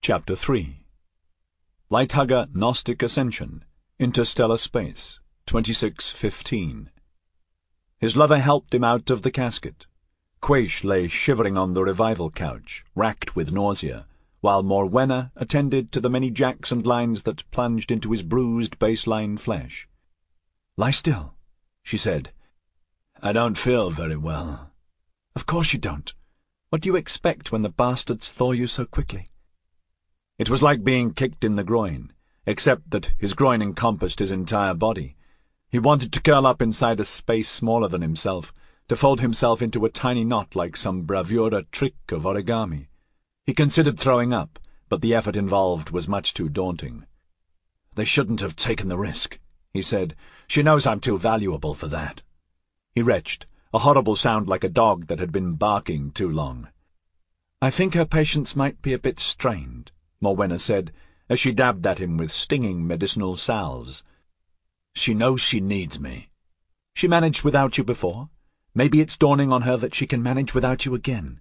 Chapter 3 Lighthugger Gnostic Ascension, Interstellar Space, 2615. His lover helped him out of the casket. Quaish lay shivering on the revival couch, racked with nausea, while Morwenna attended to the many jacks and lines that plunged into his bruised baseline flesh. "Lie still," she said. "I don't feel very well." "Of course you don't. What do you expect when the bastards thaw you so quickly?" It was like being kicked in the groin, except that his groin encompassed his entire body. He wanted to curl up inside a space smaller than himself, to fold himself into a tiny knot like some bravura trick of origami. He considered throwing up, but the effort involved was much too daunting. "They shouldn't have taken the risk," he said. "She knows I'm too valuable for that." He retched, a horrible sound like a dog that had been barking too long. "I think her patience might be a bit strained," Morwenna said, as she dabbed at him with stinging medicinal salves. "She knows she needs me." "She managed without you before. Maybe it's dawning on her that she can manage without you again."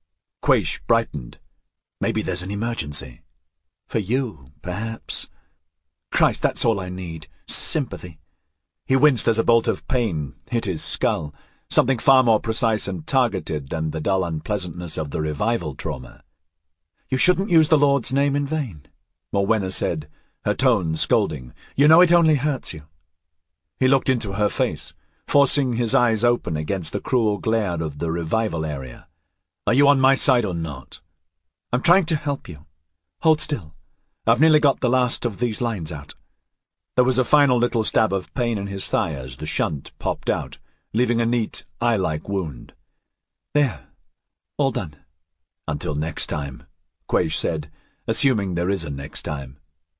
Quaish brightened. "Maybe there's an emergency." "For you, perhaps." "Christ, that's all I need. Sympathy." He winced as a bolt of pain hit his skull, something far more precise and targeted than the dull unpleasantness of the revival trauma. "You shouldn't use the Lord's name in vain," Morwenna said, her tone scolding. "You know it only hurts you." He looked into her face, forcing his eyes open against the cruel glare of the revival area. "Are you on my side or not?" "I'm trying to help you. Hold still. I've nearly got the last of these lines out." There was a final little stab of pain in his thigh as the shunt popped out, leaving a neat, eye-like wound. "There. All done." "Until next time," Quaish said, assuming there is a next time.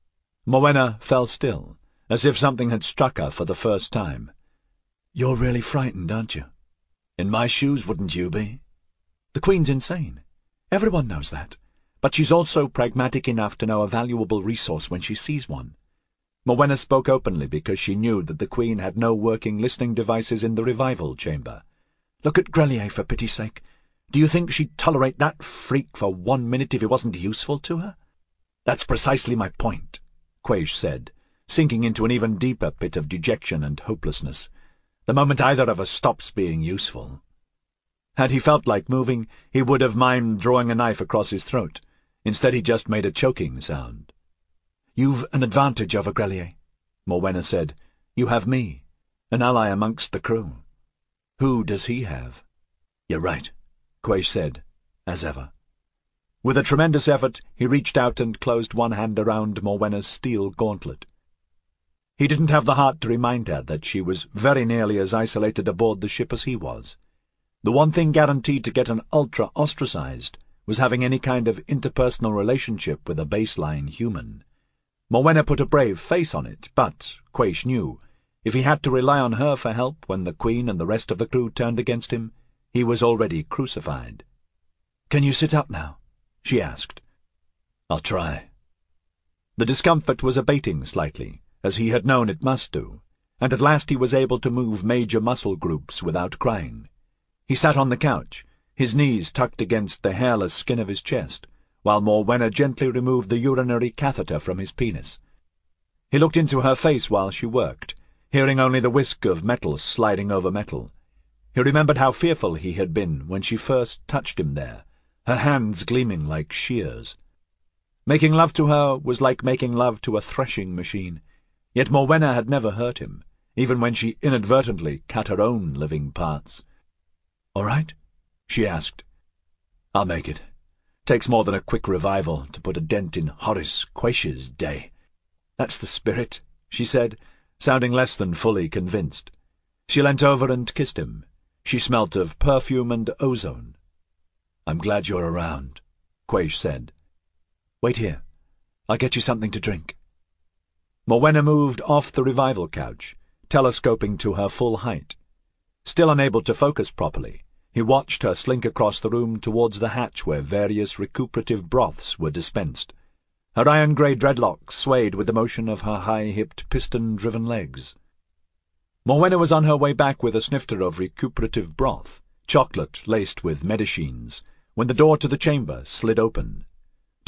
Morwenna fell still, as if something had struck her for the first time. "You're really frightened, aren't you?" "In my shoes, wouldn't you be?" "The Queen's insane. Everyone knows that. But she's also pragmatic enough to know a valuable resource when she sees one." Morwenna spoke openly because she knew that the Queen had no working listening devices in the revival chamber. "Look at Grelier, for pity's sake. Do you think she'd tolerate that freak for 1 minute if he wasn't useful to her?" "That's precisely my point," Quaish said, sinking into an even deeper pit of dejection and hopelessness. "The moment either of us stops being useful—" Had he felt like moving, he would have mimed drawing a knife across his throat. Instead he just made a choking sound. "You've an advantage over Grelier," Morwenna said. "You have me, an ally amongst the crew." "Who does he have?" "You're right," Quaish said, as ever. With a tremendous effort, he reached out and closed one hand around Morwenna's steel gauntlet. He didn't have the heart to remind her that she was very nearly as isolated aboard the ship as he was. The one thing guaranteed to get an ultra ostracized was having any kind of interpersonal relationship with a baseline human. Morwenna put a brave face on it, but, Quaish knew, if he had to rely on her for help when the Queen and the rest of the crew turned against him, he was already crucified. "Can you sit up now?" she asked. "I'll try." The discomfort was abating slightly, as he had known it must do, and at last he was able to move major muscle groups without crying. He sat on the couch, his knees tucked against the hairless skin of his chest, while Morwenna gently removed the urinary catheter from his penis. He looked into her face while she worked, hearing only the whisk of metal sliding over metal. He remembered how fearful he had been when she first touched him there, her hands gleaming like shears. Making love to her was like making love to a threshing machine, yet Morwenna had never hurt him, even when she inadvertently cut her own living parts. "All right?" she asked. "I'll make it. Takes more than a quick revival to put a dent in Horace Quaish's day." "That's the spirit," she said, sounding less than fully convinced. She leant over and kissed him. She smelt of perfume and ozone. "I'm glad you're around," Quaish said. "Wait here. I'll get you something to drink." Morwenna moved off the revival couch, telescoping to her full height. Still unable to focus properly, he watched her slink across the room towards the hatch where various recuperative broths were dispensed. Her iron-grey dreadlocks swayed with the motion of her high-hipped, piston-driven legs. Morwenna was on her way back with a snifter of recuperative broth, chocolate laced with medicines, when the door to the chamber slid open.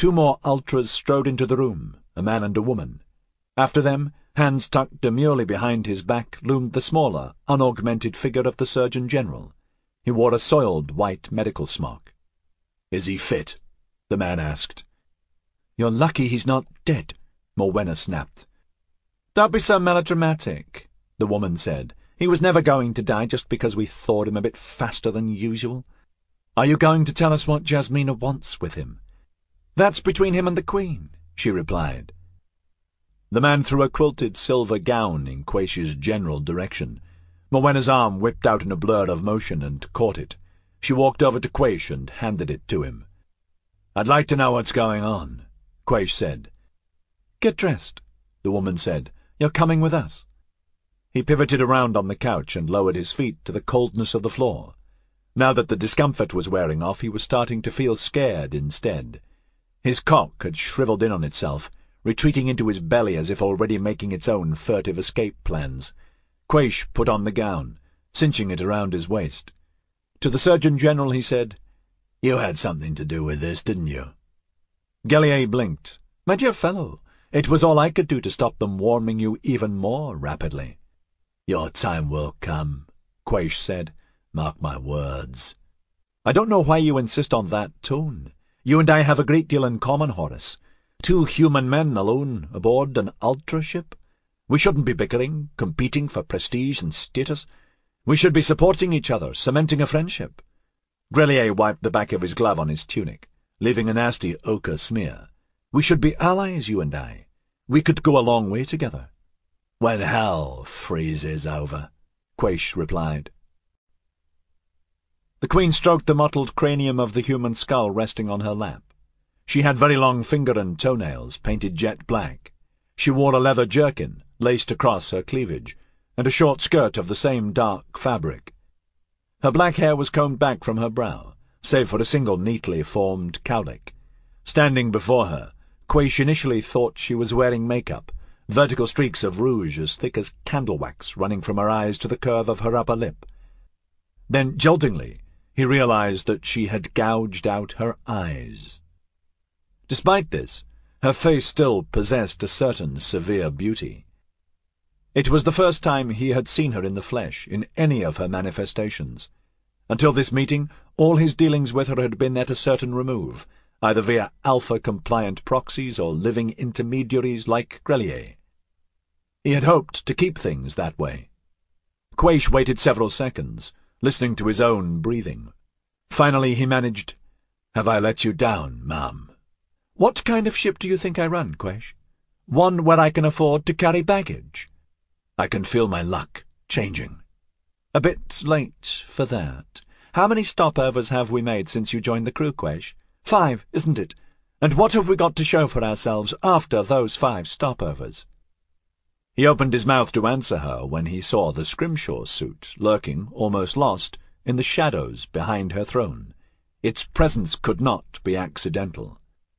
Two more ultras strode into the room, a man and a woman. After them, hands tucked demurely behind his back, loomed the smaller, unaugmented figure of the Surgeon General. He wore a soiled white medical smock. "Is he fit?" the man asked. "You're lucky he's not dead," Morwenna snapped. "Don't be so melodramatic," the woman said. "He was never going to die just because we thawed him a bit faster than usual. Are you going to tell us what Jasmina wants with him?" "That's between him and the Queen," she replied. The man threw a quilted silver gown in Quaish's general direction. Morwenna's arm whipped out in a blur of motion and caught it. She walked over to Quaish and handed it to him. "I'd like to know what's going on," Quaish said. "Get dressed," the woman said. "You're coming with us." He pivoted around on the couch and lowered his feet to the coldness of the floor. Now that the discomfort was wearing off, he was starting to feel scared instead. His cock had shriveled in on itself, retreating into his belly as if already making its own furtive escape plans. Quaish put on the gown, cinching it around his waist. To the Surgeon General he said, "You had something to do with this, didn't you?" Gellier blinked. "My dear fellow, it was all I could do to stop them warming you even more rapidly." "Your time will come," Quaish said. "Mark my words." "I don't know why you insist on that tone. You and I have a great deal in common, Horace. Two human men alone aboard an ultra ship. We shouldn't be bickering, competing for prestige and status. We should be supporting each other, cementing a friendship." Grelier wiped the back of his glove on his tunic, leaving a nasty ochre smear. "We should be allies, you and I. We could go a long way together." "When hell freezes over," Quaish replied. The Queen stroked the mottled cranium of the human skull resting on her lap. She had very long finger and toenails, painted jet black. She wore a leather jerkin, laced across her cleavage, and a short skirt of the same dark fabric. Her black hair was combed back from her brow, save for a single neatly formed cowlick. Standing before her, Quaish initially thought she was wearing makeup, vertical streaks of rouge as thick as candle wax running from her eyes to the curve of her upper lip. Then, joltingly, he realized that she had gouged out her eyes. Despite this, her face still possessed a certain severe beauty. It was the first time he had seen her in the flesh, in any of her manifestations. Until this meeting, all his dealings with her had been at a certain remove, either via alpha-compliant proxies or living intermediaries like Grelier. He had hoped to keep things that way. Quaish waited several seconds, listening to his own breathing. Finally he managed, "Have I let you down, ma'am?" "What kind of ship do you think I run, Quaish? One where I can afford to carry baggage?" "I can feel my luck changing." "A bit late for that. How many stopovers have we made since you joined the crew, Quaish? 5, isn't it? And what have we got to show for ourselves after those 5 stopovers?" He opened his mouth to answer her when he saw the Scrimshaw suit lurking, almost lost, in the shadows behind her throne. Its presence could not be accidental.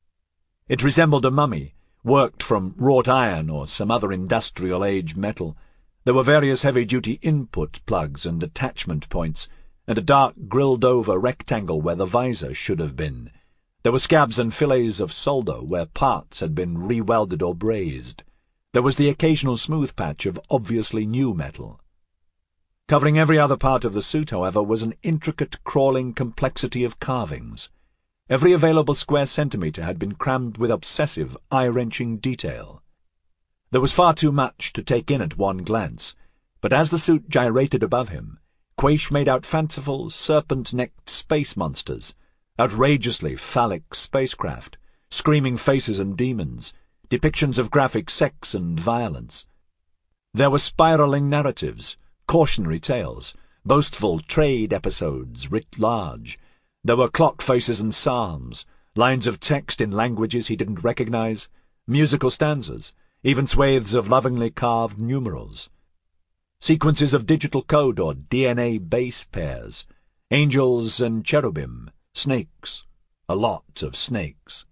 It resembled a mummy, worked from wrought iron or some other industrial-age metal. There were various heavy-duty input plugs and attachment points, and a dark grilled-over rectangle where the visor should have been. There were scabs and fillets of solder where parts had been re-welded or brazed. There was the occasional smooth patch of obviously new metal. Covering every other part of the suit, however, was an intricate, crawling complexity of carvings. Every available square centimetre had been crammed with obsessive, eye-wrenching detail. There was far too much to take in at one glance, but as the suit gyrated above him, Quaish made out fanciful, serpent-necked space monsters, outrageously phallic spacecraft, screaming faces and demons, depictions of graphic sex and violence. There were spiralling narratives, cautionary tales, boastful trade episodes writ large. There were clock faces and psalms, lines of text in languages he didn't recognize, musical stanzas, even swathes of lovingly carved numerals. Sequences of digital code or DNA base pairs, angels and cherubim, snakes, a lot of snakes.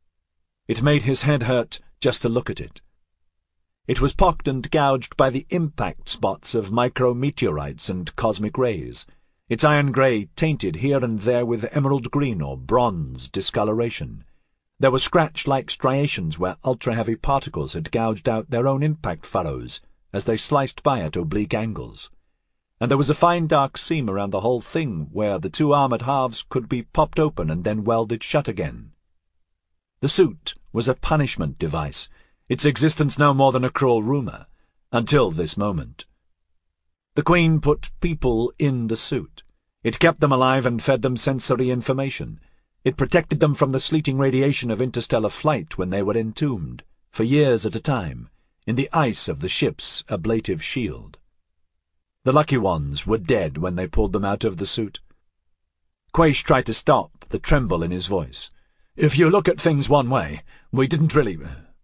It made his head hurt just to look at it. It was pocked and gouged by the impact spots of micrometeorites and cosmic rays, its iron grey tainted here and there with emerald green or bronze discoloration. There were scratch-like striations where ultra-heavy particles had gouged out their own impact furrows as they sliced by at oblique angles. And there was a fine dark seam around the whole thing where the two armoured halves could be popped open and then welded shut again. The suit was a punishment device, its existence no more than a cruel rumour, until this moment. The Queen put people in the suit. It kept them alive and fed them sensory information. It protected them from the sleeting radiation of interstellar flight when they were entombed, for years at a time, in the ice of the ship's ablative shield. The lucky ones were dead when they pulled them out of the suit. Quaish tried to stop the tremble in his voice. "If you look at things one way, we didn't really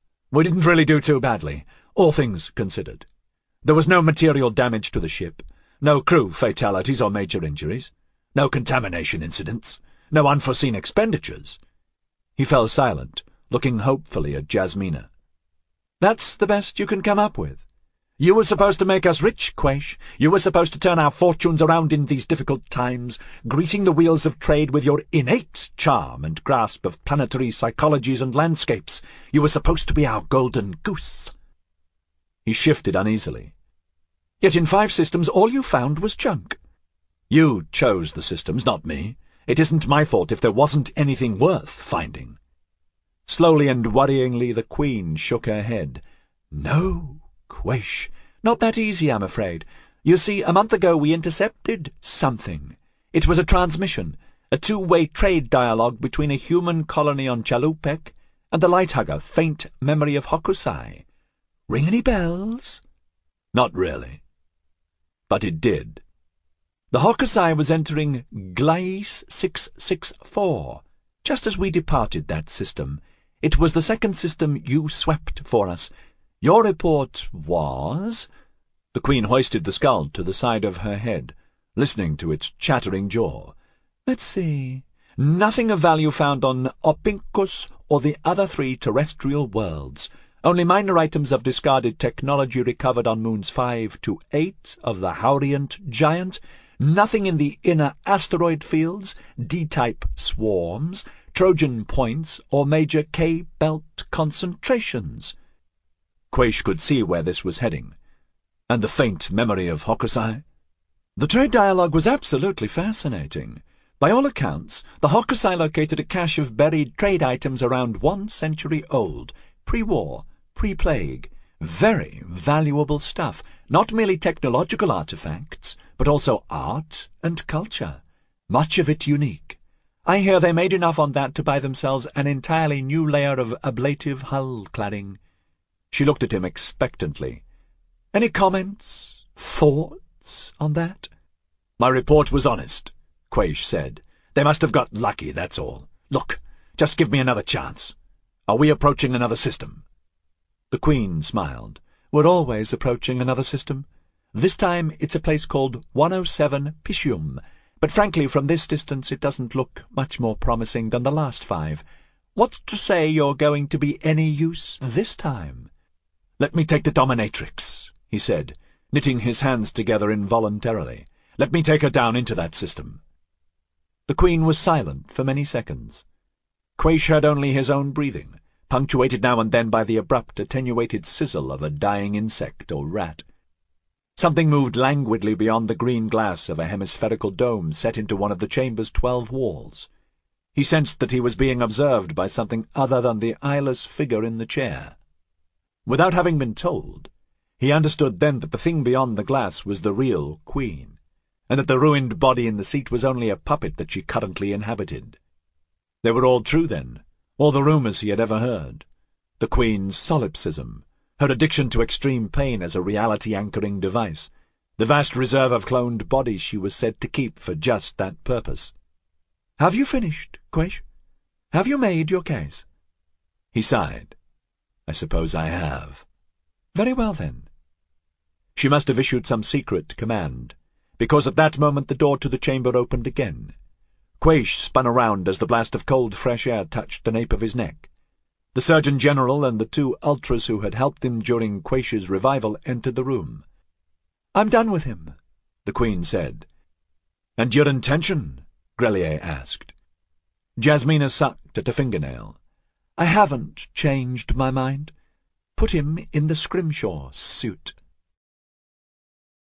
do too badly, all things considered. There was no material damage to the ship, no crew fatalities or major injuries, no contamination incidents, no unforeseen expenditures." He fell silent, looking hopefully at Jasmina. "That's the best you can come up with? You were supposed to make us rich, Quaish. You were supposed to turn our fortunes around in these difficult times, greasing the wheels of trade with your innate charm and grasp of planetary psychologies and landscapes. You were supposed to be our golden goose." He shifted uneasily. "Yet in 5 systems all you found was junk." "You chose the systems, not me. It isn't my fault if there wasn't anything worth finding." Slowly and worryingly the Queen shook her head. "No, Quaish, not that easy, I'm afraid. You see, a month ago we intercepted something. It was a transmission, a two-way trade dialogue between a human colony on Chalupek and the Lighthugger, faint memory of Hokusai. Ring any bells?" "Not really." But it did. The Hokusai was entering Glais 664, just as we departed that system. It was the second system you swept for us. Your report was—" The Queen hoisted the skull to the side of her head, listening to its chattering jaw. "Let's see. Nothing of value found on Opinkus or the other 3 terrestrial worlds. Only minor items of discarded technology recovered on moons 5 to 8 of the Haurient Giant. Nothing in the inner asteroid fields, D-type swarms, Trojan points, or major K-belt concentrations." Quaish could see where this was heading. "And the faint memory of Hokusai?" "The trade dialogue was absolutely fascinating. By all accounts, the Hokusai located a cache of buried trade items around 1 century old, pre-war, pre-plague. Very valuable stuff, not merely technological artifacts, but also art and culture, much of it unique. I hear they made enough on that to buy themselves an entirely new layer of ablative hull cladding." She looked at him expectantly. "Any comments, thoughts on that?" "My report was honest," Quaish said. "They must have got lucky, that's all. Look, just give me another chance. Are we approaching another system?" The Queen smiled. "We're always approaching another system. This time it's a place called 107 Piscium, but frankly from this distance it doesn't look much more promising than the last 5. What's to say you're going to be any use this time?" "Let me take the dominatrix," he said, knitting his hands together involuntarily. "Let me take her down into that system." The Queen was silent for many seconds. Quaish heard only his own breathing, punctuated now and then by the abrupt, attenuated sizzle of a dying insect or rat. Something moved languidly beyond the green glass of a hemispherical dome set into one of the chamber's 12 walls. He sensed that he was being observed by something other than the eyeless figure in the chair. Without having been told, he understood then that the thing beyond the glass was the real Queen, and that the ruined body in the seat was only a puppet that she currently inhabited. They were all true, then, all the rumours he had ever heard. The Queen's solipsism, her addiction to extreme pain as a reality-anchoring device, the vast reserve of cloned bodies she was said to keep for just that purpose. "Have you finished, Quaish? Have you made your case?" He sighed. "I suppose I have." "Very well, then." She must have issued some secret command, because at that moment the door to the chamber opened again. Quaish spun around as the blast of cold, fresh air touched the nape of his neck. The Surgeon General and the 2 ultras who had helped him during Quaish's revival entered the room. "I'm done with him," the Queen said. "And your intention?" Grelier asked. Jasmina sucked at a fingernail. I haven't changed my mind. Put him in the Scrimshaw suit.